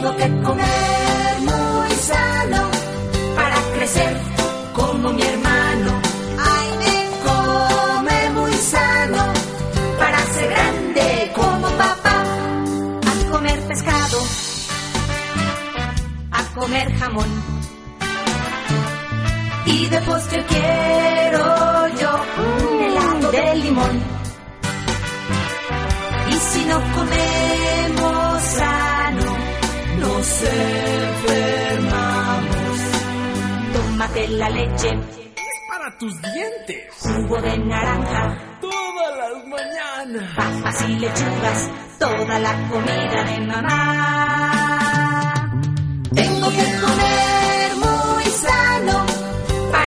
Tengo que comer muy sano para crecer como mi hermano. Ay, me comer muy sano para ser grande como papá. A comer pescado, a comer jamón, y de postre quiero yo un helado de limón. Y si no comemos sano, nos enfermamos. Tómate la leche, es para tus dientes. Jugo de naranja, todas las mañanas. Papas y lechugas, toda la comida de mamá. Tengo que comer